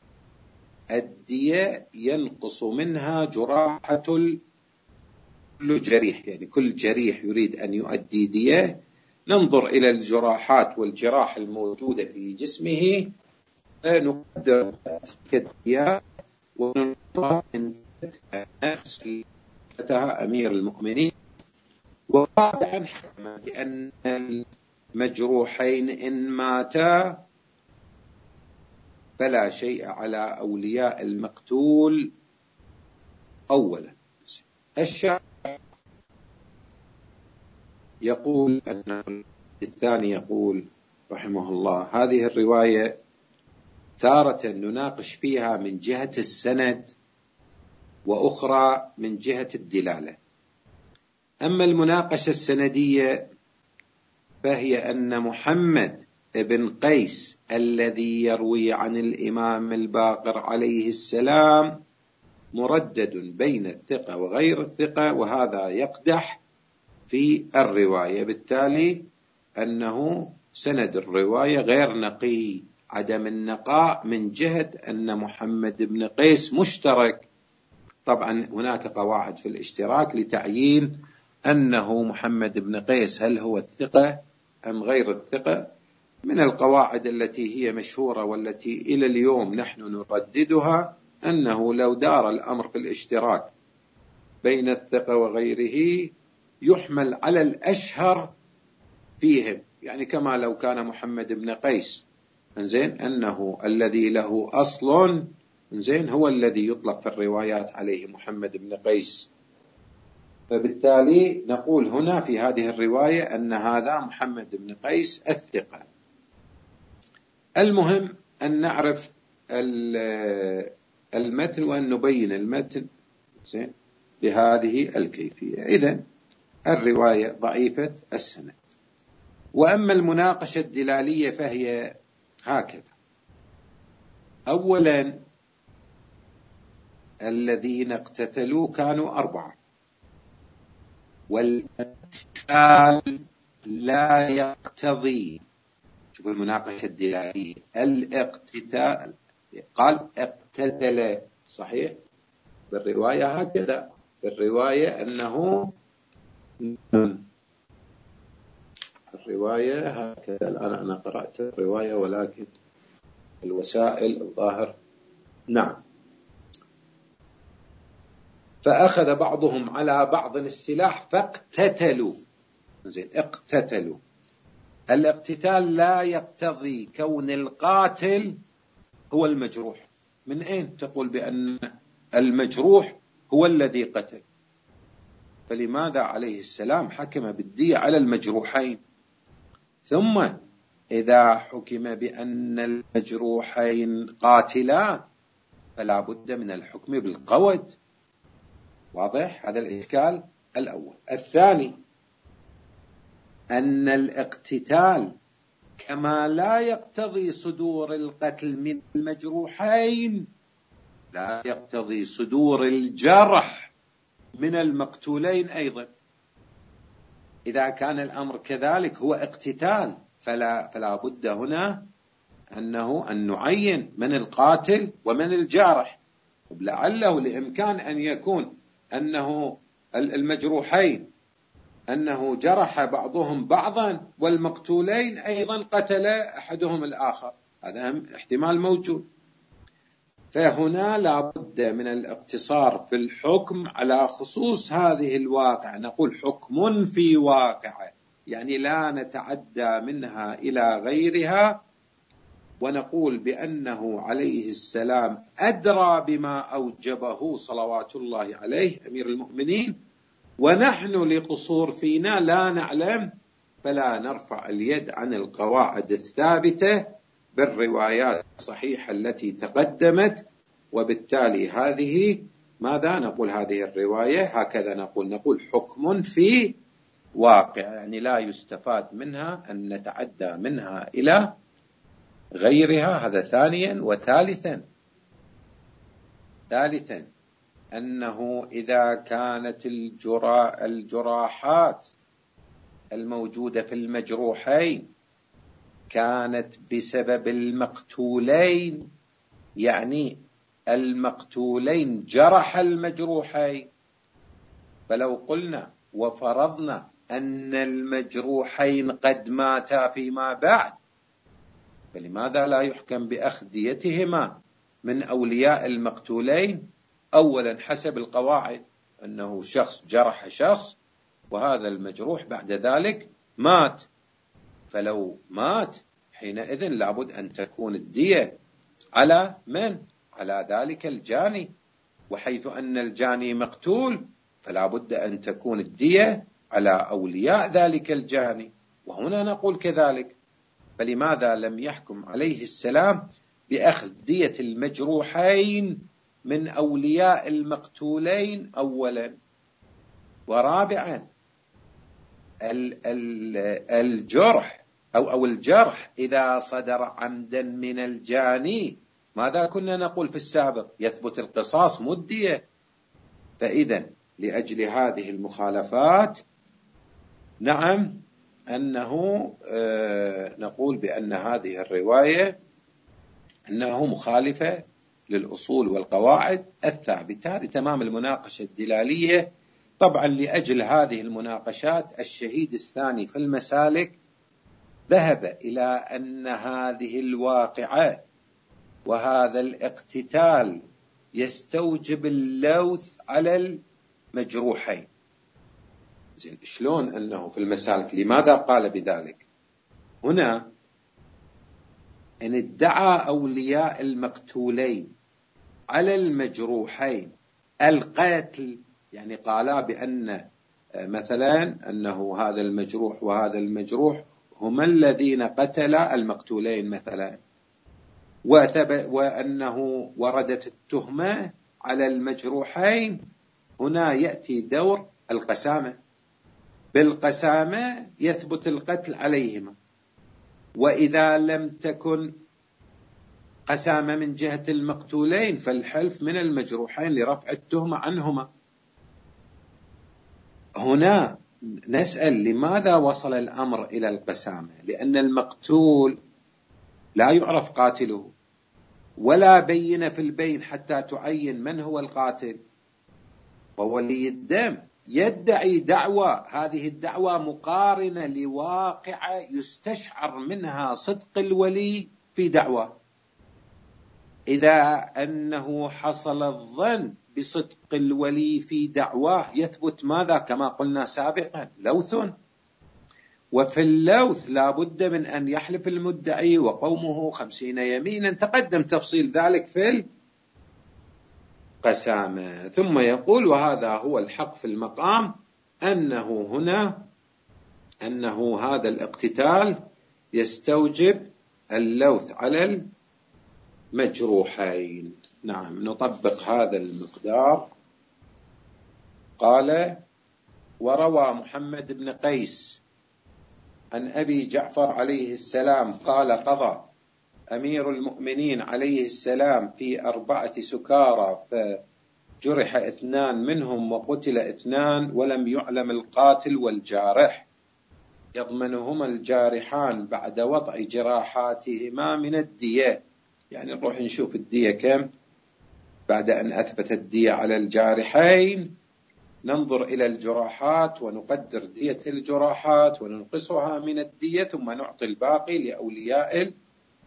الدية ينقص منها جراحة كل جريح، يعني كل جريح يريد أن يؤدي دية ننظر إلى الجراحات والجراح الموجودة في جسمه نقدر كالدية وننطق من نفس أمير المؤمنين. ورابعا حكم بأن المجروحين إن ماتا فلا شيء على أولياء المقتول أولا. الشارح يقول أن الثاني يقول رحمه الله: هذه الرواية تارة نناقش فيها من جهة السند وأخرى من جهة الدلالة. أما المناقشة السندية فهي أن محمد بن قيس الذي يروي عن الإمام الباقر عليه السلام مردد بين الثقة وغير الثقة، وهذا يقدح في الرواية، بالتالي أنه سند الرواية غير نقي. عدم النقاء من جهة أن محمد بن قيس مشترك. طبعا هناك قواعد في الاشتراك لتعيين أنه محمد بن قيس هل هو الثقة أم غير الثقة. من القواعد التي هي مشهورة والتي إلى اليوم نحن نرددها أنه لو دار الأمر في الاشتراك بين الثقة وغيره يحمل على الأشهر فيهم، يعني كما لو كان محمد بن قيس إنزين أنه الذي له أصل إنزين هو الذي يطلق في الروايات عليه محمد بن قيس. فبالتالي نقول هنا في هذه الرواية أن هذا محمد بن قيس الثقة. المهم أن نعرف المتن وأن نبين المتن بهذه الكيفية. إذن الرواية ضعيفة السند. وأما المناقشة الدلالية فهي هكذا: أولا الذين اقتتلوا كانوا أربعة، والاقتتال لا يقتضي، شوفوا المناقشة الدلالية، الاقتتال قال اقتتل، صحيح بالرواية هكذا، بالرواية أنه الرواية هكذا. الآن أنا قرأت الرواية ولكن الوسائل الظاهر نعم. فأخذ بعضهم على بعض السلاح فاقتتلوا. زين، اقتتلوا. الاقتتال لا يقتضي كون القاتل هو المجروح. من أين تقول بأن المجروح هو الذي قتل؟ فلماذا عليه السلام حكم بالدية على المجروحين؟ ثم إذا حكم بأن المجروحين قاتلان فلا بد من الحكم بالقود. واضح هذا الإشكال الأول. الثاني أن الاقتتال كما لا يقتضي صدور القتل من المجروحين لا يقتضي صدور الجرح من المقتولين أيضا. إذا كان الأمر كذلك هو اقتتال فلا, فلا بد هنا أنه أن نعين من القاتل ومن الجارح. لعله لإمكان أن يكون أنه المجروحين أنه جرح بعضهم بعضا والمقتولين أيضا قتل أحدهم الآخر، هذا احتمال موجود. فهنا لا بد من الاقتصار في الحكم على خصوص هذه الواقع. نقول حكم في واقع، يعني لا نتعدى منها إلى غيرها، ونقول بأنه عليه السلام أدرى بما أوجبه صلوات الله عليه أمير المؤمنين، ونحن لقصور فينا لا نعلم، فلا نرفع اليد عن القواعد الثابتة بالروايات الصحيحة التي تقدمت. وبالتالي هذه ماذا نقول؟ هذه الرواية هكذا نقول نقول حكم في واقع، يعني لا يستفاد منها أن نتعدى منها إلى غيرها. هذا ثانيا. وثالثا ثالثا أنه إذا كانت الجرا الجراحات الموجودة في المجروحين كانت بسبب المقتولين، يعني المقتولين جرح المجروحين، فلو قلنا وفرضنا أن المجروحين قد ماتا فيما بعد، فلماذا لا يحكم بأخذ ديتهما من أولياء المقتولين؟ أولا حسب القواعد أنه شخص جرح شخص، وهذا المجروح بعد ذلك مات، فلو مات حينئذ لابد أن تكون الدية على من؟ على ذلك الجاني، وحيث أن الجاني مقتول فلا بد أن تكون الدية على أولياء ذلك الجاني. وهنا نقول كذلك، فلماذا لم يحكم عليه السلام بأخذ دية المجروحين من أولياء المقتولين أولا؟ ورابعا الجرح أو أو الجرح إذا صدر عمدا من الجاني، ماذا كنا نقول في السابق؟ يثبت القصاص مدية. فإذا لأجل هذه المخالفات نعم أنه آه نقول بأن هذه الرواية أنه مخالفة للأصول والقواعد الثابتة. هذه تمام المناقشة الدلالية. طبعا لأجل هذه المناقشات الشهيد الثاني في المسالك ذهب إلى أن هذه الواقعة وهذا الاقتتال يستوجب اللوث على المجروحين. زين، شلون أنه في المسالك؟ لماذا قال بذلك؟ هنا إن ادعى أولياء المقتولين على المجروحين القتل، يعني قالا بأن مثلا أنه هذا المجروح وهذا المجروح هما الذين قتلا المقتولين مثلا، وأنه وردت التهمة على المجروحين، هنا يأتي دور القسامة. بالقسامة يثبت القتل عليهما، وإذا لم تكن قسامة من جهة المقتولين فالحلف من المجروحين لرفع التهمة عنهما. هنا نسأل لماذا وصل الأمر إلى القسامة؟ لأن المقتول لا يعرف قاتله ولا بين في البين حتى تعين من هو القاتل، وولي الدم يدعي دعوى، هذه الدعوى مقارنة لواقع يستشعر منها صدق الولي في دعوى. إذا أنه حصل الظن بصدق الولي في دعواه يثبت ماذا؟ كما قلنا سابقا لوث، وفي اللوث لا بد من أن يحلف المدعي وقومه خمسين يمينا، تقدم تفصيل ذلك في القسامة. ثم يقول وهذا هو الحق في المقام، أنه هنا أنه هذا الاقتتال يستوجب اللوث على المجروحين. نعم، نطبق هذا المقدار. قال وروى محمد بن قيس عن أبي جعفر عليه السلام قال قضى أمير المؤمنين عليه السلام في أربعة سكارى فجرح اثنان منهم وقتل اثنان ولم يعلم القاتل والجارح، يضمنهما الجارحان بعد وضع جراحاتهما من الدية. يعني نروح نشوف الدية كم بعد أن أثبت الدية على الجارحين، ننظر إلى الجراحات ونقدر دية الجراحات وننقصها من الدية، ثم نعطي الباقي لأولياء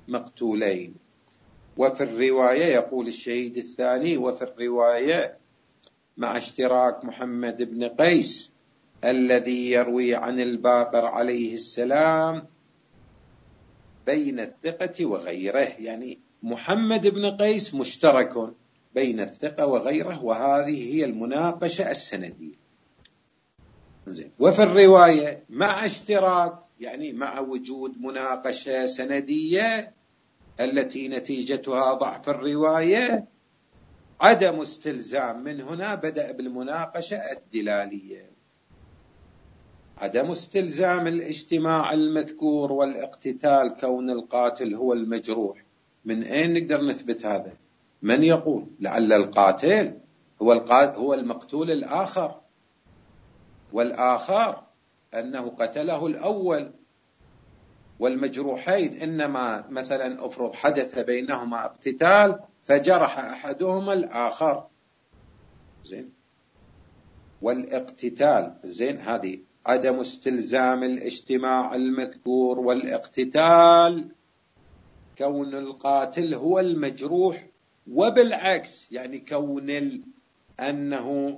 مقتولين. وفي الرواية يقول الشهيد الثاني: وفي الرواية مع اشتراك محمد بن قيس الذي يروي عن الباقر عليه السلام بين الثقة وغيره، يعني محمد بن قيس مشترك بين الثقة وغيره، وهذه هي المناقشة السندية. وفي الرواية مع اشتراك، يعني مع وجود مناقشة سندية التي نتيجتها ضعف الرواية، عدم استلزام. من هنا بدأ بالمناقشة الدلالية، عدم استلزام الاجتماع المذكور والاقتتال كون القاتل هو المجروح. من أين نقدر نثبت هذا؟ من يقول لعل القاتل هو القاتل هو المقتول الآخر، والآخر أنه قتله الأول، والمجروحين إنما مثلا أفرض حدث بينهما اقتتال فجرح أحدهما الآخر، زين، والاقتتال، زين، هذه عدم استلزام الاجتماع المذكور والاقتتال كون القاتل هو المجروح، وبالعكس يعني كون ال... أنه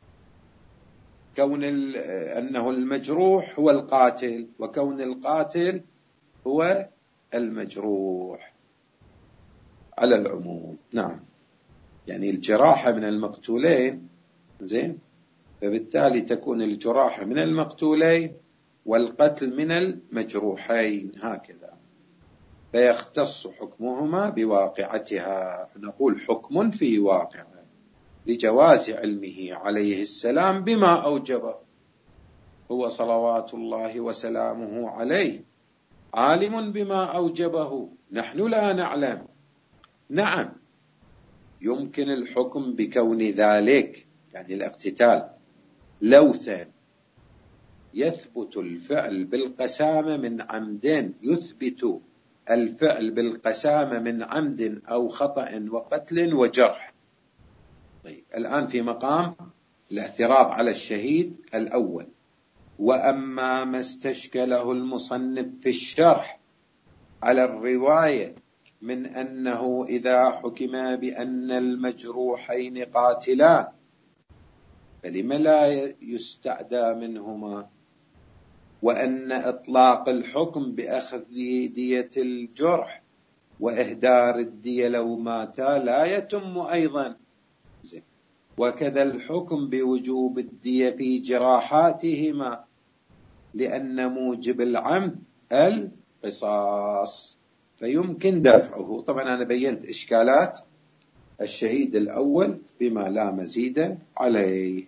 كون ال... أنه المجروح هو القاتل، وكون القاتل هو المجروح على العموم. نعم، يعني الجراحة من المقتولين، زين، فبالتالي تكون الجراحة من المقتولين والقتل من المجروحين، هكذا، فيختص حكمهما بواقعتها. نقول حكم في واقع لجواز علمه عليه السلام بما أوجبه، هو صلوات الله وسلامه عليه عالم بما أوجبه، نحن لا نعلم. نعم، يمكن الحكم بكون ذلك، يعني الاقتتال، لوثا، يثبت الفعل بالقسامة من عمد، يثبت الفعل بالقسامة من عمد أو خطأ وقتل وجرح. طيب، الآن في مقام الاعتراض على الشهيد الأول. وأما ما استشكله المصنف في الشرح على الرواية من أنه إذا حكم بأن المجروحين قاتلان فلم لا يستعدى منهما، وأن إطلاق الحكم بأخذ دية الجرح وإهدار الدية لو ماتا لا يتم أيضا، وكذا الحكم بوجوب الدية في جراحاتهما لأن موجب العمد القصاص فيمكن دفعه. طبعا أنا بينت إشكالات الشهيد الأول بما لا مزيد عليه.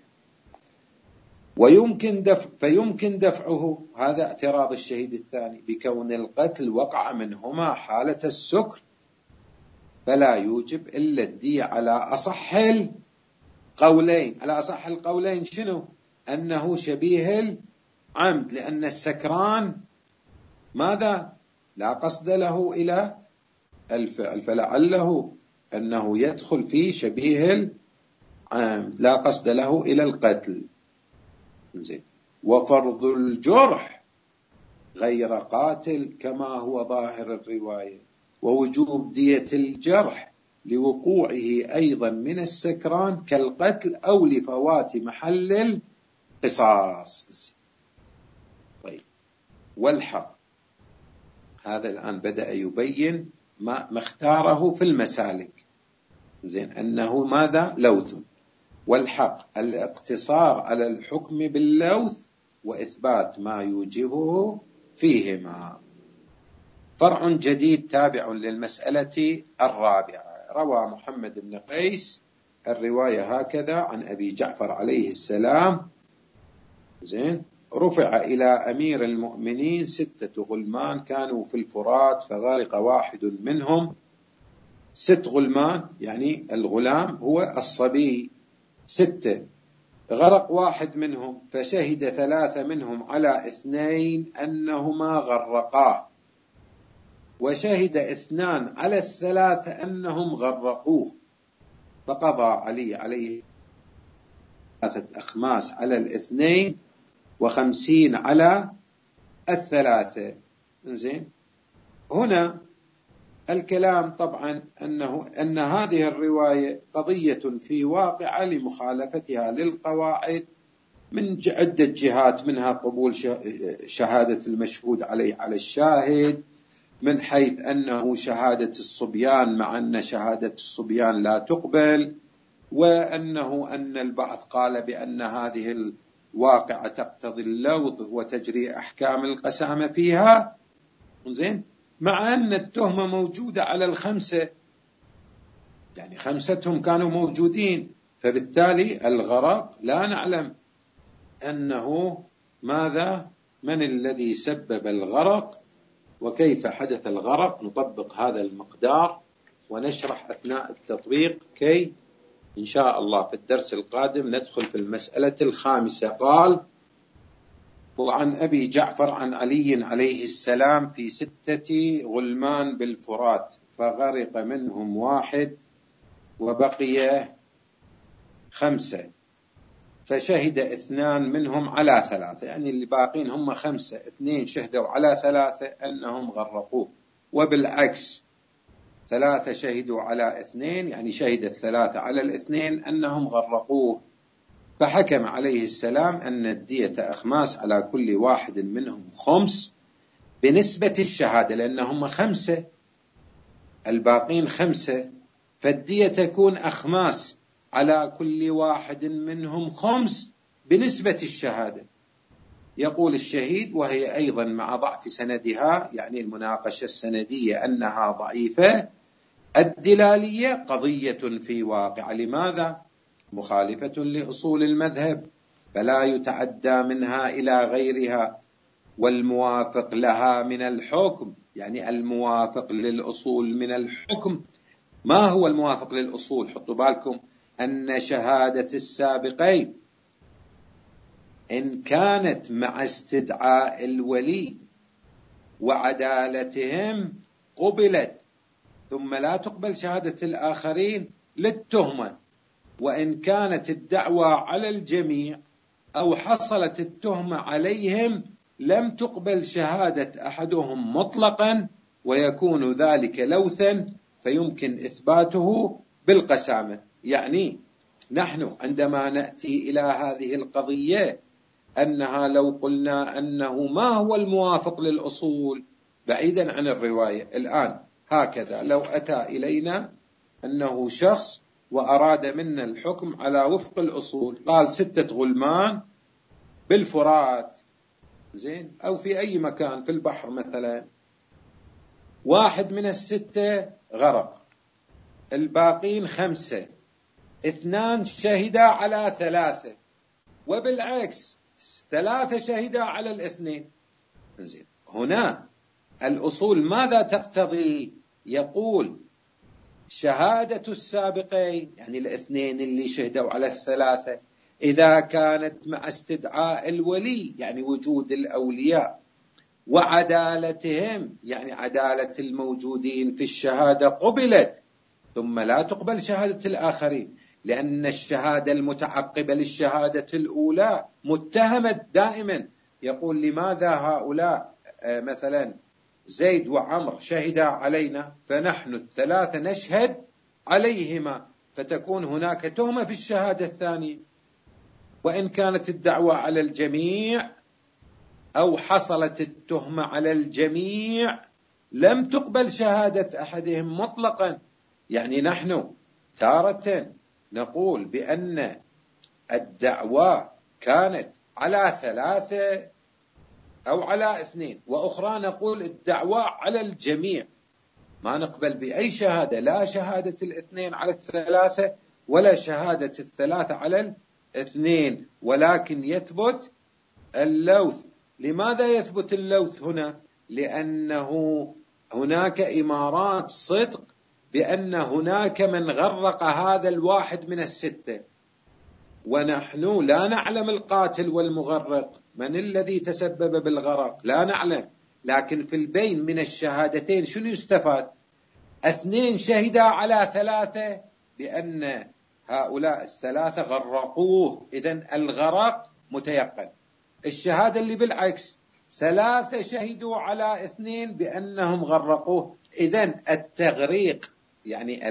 ويمكن دفع فيمكن دفعه، هذا اعتراض الشهيد الثاني، بكون القتل وقع منهما حالة السكر فلا يوجب إلا الدية على أصح القولين. على أصح القولين شنو؟ أنه شبيه العمد، لأن السكران ماذا؟ لا قصد له إلى الفعل، فلعله أنه يدخل في شبيه العمد، لا قصد له إلى القتل. زين. وفرض الجرح غير قاتل كما هو ظاهر الرواية، ووجوب دية الجرح لوقوعه أيضا من السكران كالقتل أو لفوات محل القصاص. طيب، والحق هذا الآن بدأ يبين ما اختاره في المسالك، زين، أنه ماذا؟ لوث. والحق الاقتصار على الحكم باللوث وإثبات ما يوجبه فيهما. فرع جديد تابع للمسألة الرابعة. روى محمد بن قيس الرواية هكذا عن أبي جعفر عليه السلام، زين، رفع إلى أمير المؤمنين ستة غلمان كانوا في الفرات فغرق واحد منهم. ست غلمان يعني الغلام هو الصبي، ستة، غرق واحد منهم، فشهد ثلاثة منهم على اثنين أنهما غرقاه، وشهد اثنان على الثلاثة أنهم غرقوه، فقضى علي عليه ثلاثة أخماس على الاثنين وخمسين على الثلاثة. زين، هنا الكلام طبعا أنه أن هذه الرواية قضية في واقعة لمخالفتها للقواعد من عدة جهات، منها قبول شهادة المشهود عليه على الشاهد، من حيث أنه شهادة الصبيان مع أن شهادة الصبيان لا تقبل، وأنه أن البعض قال بأن هذه الواقعة تقتضي اللوث وتجري أحكام القسامة فيها، زين، مع أن التهمة موجودة على الخمسة، يعني خمستهم كانوا موجودين، فبالتالي الغرق لا نعلم أنه ماذا من الذي سبب الغرق وكيف حدث الغرق. نطبق هذا المقدار ونشرح أثناء التطبيق كي إن شاء الله في الدرس القادم ندخل في المسألة الخامسة. قال: وعن أبي جعفر عن علي عليه السلام في ستة غلمان بالفرات فغرق منهم واحد وبقي خمسة، فشهد اثنان منهم على ثلاثة، يعني اللي باقين هم خمسة، اثنين شهدوا على ثلاثة أنهم غرقوه، وبالعكس ثلاثة شهدوا على اثنين، يعني شهد الثلاثة على الاثنين أنهم غرقوه، فحكم عليه السلام أن الدية أخماس على كل واحد منهم خمس بنسبة الشهادة، لأنهم خمسة الباقين خمسة، فالدية تكون أخماس على كل واحد منهم خمس بنسبة الشهادة. يقول الشهيد وهي أيضا مع ضعف سندها، يعني المناقشة السندية أنها ضعيفة، الدلالية قضية في واقع، لماذا؟ مخالفة لأصول المذهب فلا يتعدى منها إلى غيرها، والموافق لها من الحكم، يعني الموافق للأصول من الحكم. ما هو الموافق للأصول؟ حطوا بالكم أن شهادة السابقين إن كانت مع استدعاء الولي وعدالتهم قبلت، ثم لا تقبل شهادة الآخرين للتهمة، وإن كانت الدعوى على الجميع أو حصلت التهمة عليهم لم تقبل شهادة أحدهم مطلقا، ويكون ذلك لوثا فيمكن إثباته بالقسامة. يعني نحن عندما نأتي إلى هذه القضية أنها لو قلنا أنه ما هو الموافق للأصول بعيدا عن الرواية، الآن هكذا لو أتى إلينا أنه شخص وأراد منا الحكم على وفق الأصول، قال ستة غلمان بالفرات، زين، أو في أي مكان في البحر مثلا، واحد من الستة غرق، الباقين خمسة، اثنان شهدا على ثلاثة، وبالعكس ثلاثة شهدا على الاثنين، زين، هنا الأصول ماذا تقتضي؟ يقول شهادة السابقين، يعني الاثنين اللي شهدوا على الثلاثة، إذا كانت مع استدعاء الولي، يعني وجود الأولياء، وعدالتهم، يعني عدالة الموجودين في الشهادة، قبلت، ثم لا تقبل شهادة الآخرين، لأن الشهادة المتعقبة للشهادة الأولى متهمة دائما. يقول لماذا هؤلاء مثلا زيد وعمر شهدا علينا فنحن الثلاثة نشهد عليهما، فتكون هناك تهمة في الشهادة الثانية، وإن كانت الدعوة على الجميع أو حصلت التهمة على الجميع لم تقبل شهادة أحدهم مطلقا. يعني نحن تارة نقول بأن الدعوة كانت على ثلاثة أو على اثنين، وأخرى نقول الدعوة على الجميع، ما نقبل بأي شهادة، لا شهادة الاثنين على الثلاثة ولا شهادة الثلاثة على الاثنين، ولكن يثبت اللوث. لماذا يثبت اللوث هنا؟ لأنه هناك إمارات صدق بأن هناك من غرق هذا الواحد من الستة، ونحن لا نعلم القاتل والمغرق، من الذي تسبب بالغرق لا نعلم، لكن في البين من الشهادتين شنو يستفاد؟ اثنين شهدا على ثلاثة بأن هؤلاء الثلاثة غرقوه، إذن الغرق متيقن. الشهادة اللي بالعكس، ثلاثة شهدوا على اثنين بأنهم غرقوه، إذن التغريق يعني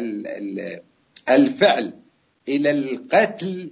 الفعل إلى القتل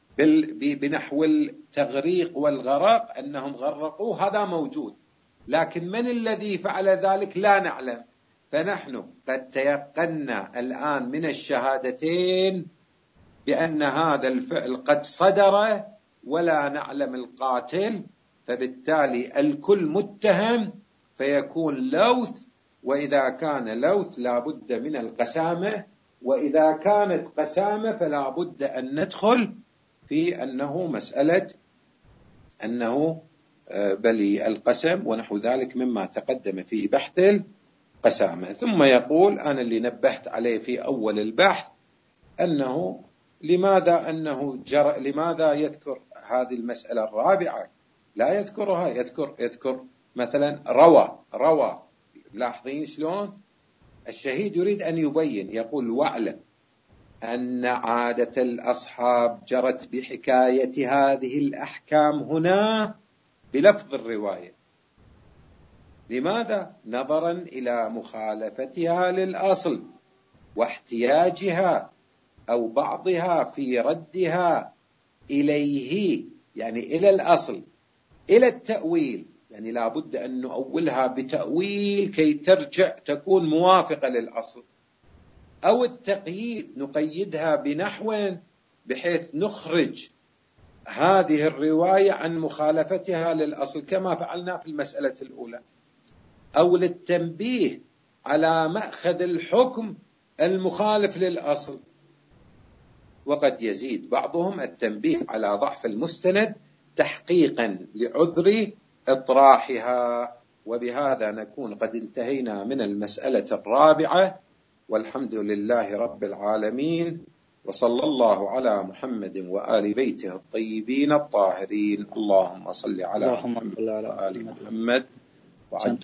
بنحو التغريق والغرق، أنهم غرقوه، هذا موجود، لكن من الذي فعل ذلك لا نعلم. فنحن قد تيقنا الآن من الشهادتين بأن هذا الفعل قد صدر ولا نعلم القاتل، فبالتالي الكل متهم، فيكون لوث، وإذا كان لوث لا بد من القسامة، وإذا كانت قسامة فلا بد أن ندخل في أنه مسألة أنه بلي القسم ونحو ذلك مما تقدم في بحث القسامة. ثم يقول أنا اللي نبهت عليه في أول البحث أنه لماذا أنه جر... لماذا يذكر هذه المسألة الرابعة؟ لا يذكرها، يذكر يذكر مثلا روى روى لاحظين شلون الشهيد يريد أن يبين، يقول واعلم أن عادة الأصحاب جرت بحكاية هذه الأحكام هنا بلفظ الرواية. لماذا؟ نظرا إلى مخالفتها للأصل واحتياجها أو بعضها في ردها إليه، يعني إلى الأصل، إلى التأويل، يعني لا بد أن نؤولها بتأويل كي ترجع تكون موافقة للأصل، أو التقييد نقيدها بنحو بحيث نخرج هذه الرواية عن مخالفتها للأصل كما فعلنا في المسألة الأولى، أو للتنبيه على مأخذ الحكم المخالف للأصل. وقد يزيد بعضهم التنبيه على ضعف المستند تحقيقا لعذر إطراحها. وبهذا نكون قد انتهينا من المسألة الرابعة، والحمد لله رب العالمين، وصلى الله على محمد وآل بيته الطيبين الطاهرين. اللهم صل على محمد وآل محمد وعجل